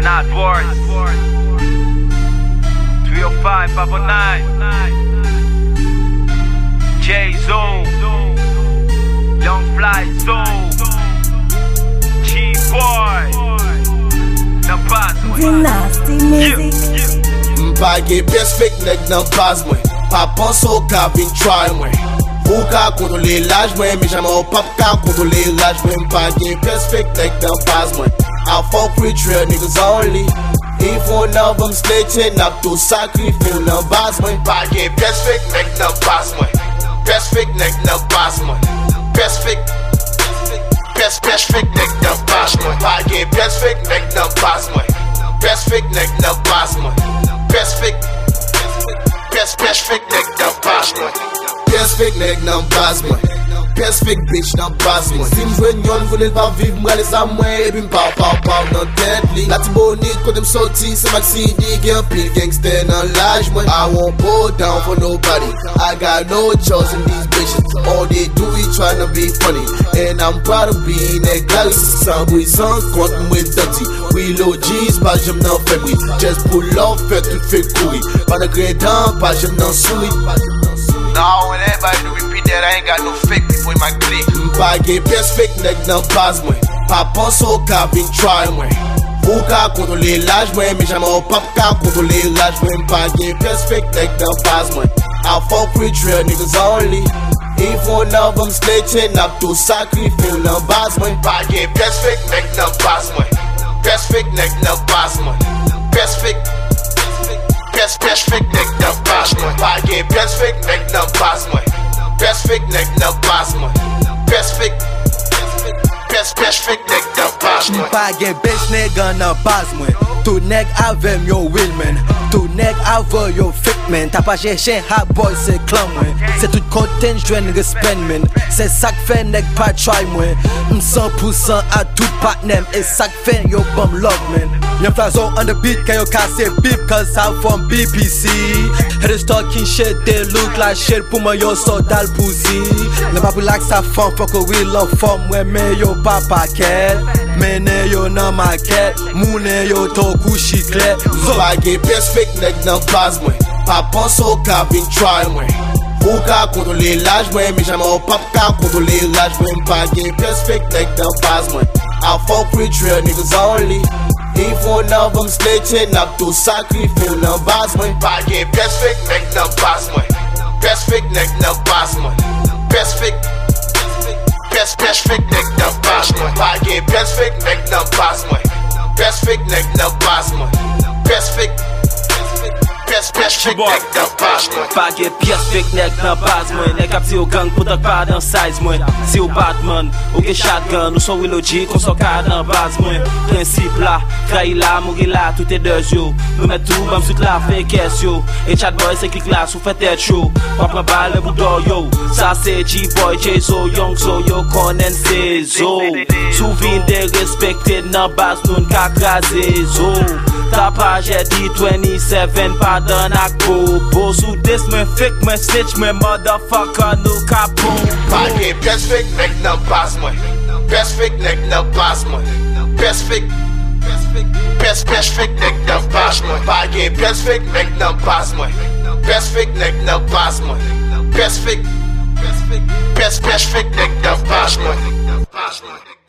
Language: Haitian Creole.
Not Boris 305 509 J-Zone Young Fly Zone G-Boy Nan baz mwen Dynasty Music Mpa ge pièce fake nèg nan baz mwen Pa panso ka vin try mwen Ou ka kontrole l'âge mwen Mais jamais ou pas ka kontrole l'âge mwen Mpa ge pièce fake nèg nan baz mwen I fuck with real niggas only If one of them snitching up to sacrifice nan baz mwen Mpa ge pièce fake nèg nan baz mwen Pièce fake nèg nan baz mwen Pièce fake nèg nan baz mwen Mpa ge pièce fake nèg nan baz mwen Pièce fake nèg nan baz mwen Pièce fake nèg nan baz mwen Pièce fake nèg nan baz mwen Pièce fake bitch nan baz mwen Si mjwen yon vounen pa viv mwen les am mwen E pi m'paw nan tèt li La ti bonit kote m'soti Se maxi di gen pil gangster nan l'âge mwen I won't bow down for nobody I got no choice in these bitches All they do is tryna be funny And I'm proud of being a galaxy Sans bruit, sans compte mwen dirty We low G's pa jem nan febri Just pull off fait tout fait courir Pas de gredant pa jem nan souri Now when everybody do repeat that I ain't got no fake people in my clique Mpa ge pièce fake nèg nan baz mwen Pa panso ka vin try mwen Ou ka kontrole l'âge mwen Mais jamais ou pas ka kontrole l'âge mwen Mpa ge pièce fake nèg nan baz mwen I fuck with real niggas only If one of them snitching up to sacrifice nan baz mwen Mpa ge pièce fake nèg nan baz mwen Pièce fake nèg nan baz mwen Pièce fake nèg nan baz mwen Mpa ge pièce fake nèg nan baz mwen Pièce fake nèg nan baz mwen Pièce fake nèg nan baz mwen Mpa gen bitch nèg nan baz mwen Tout nèg avem yo will man Tout nèg ave yo fake man Ta pa cherche hot boy se clan mwen Se tout content jwen respect man Se sak fe nèg pa try mwen 100% a tout partner E sak fe yo bum love man Young Fly Zone on the beat Can you cast it beep Cause I'm from BPC Haters talking shit They look like shit Pou mwen yo so dal pussy Ne pa pou like sa fam Fuck a we love fam Mwen men yo pa paket Mene yo nan maket Mounen yo to kouchi klet Mpa ge pièce fake nèg nan baz mwen Pa panso ka vin try mwen Ou ka kontrole l'âge mwen Mais jamais ou pas ka kontrole l'âge mwen Mpa ge pièce fake nèg nan baz mwen I fuck with real niggas only If one of them snitching up to sacrifice nan baz mwen Mpa ge pièce fake nèg nan baz mwen Pièce fake nèg nan baz mwen Pièce fake nèg nan baz mwen Mpa ge pièce fake nèg nan baz mwen Pièce fake nèg nan baz mwen Pièce fake nèg nan baz mwen Pa ge pièce fake nèg nan baz mwen Nèg ap ti yo gang pou tak pa dan size mwen Si ou Batman, ou ge shotgun Ou son Willow G, kon son ka nan baz mwen Prinsip la, trahi la, mouri la, tout e deux yo Nou met tout, bam sout la, fe kes yo E chat boy se klik la, sou fe tet show Wap pran bal le boudor yo Sa se G-Boy, J-Zo, Young Zo Yo konen se zo Souvin de respekte nan baz nou nka kraze zo Ta pa jè di 27 pa dan ak bobo Sou dis mwen fake mwen snitch mwen motherfucker nou kapo Pa ge pièce fake nèg nan baz mwen Pièce fake nèg nan baz mwen Pièce fake nèg nan baz mwen Pa ge pièce fake nèg nan baz mwen Pièce fake nèg nan baz mwen Pièce fake nèg nan baz mwen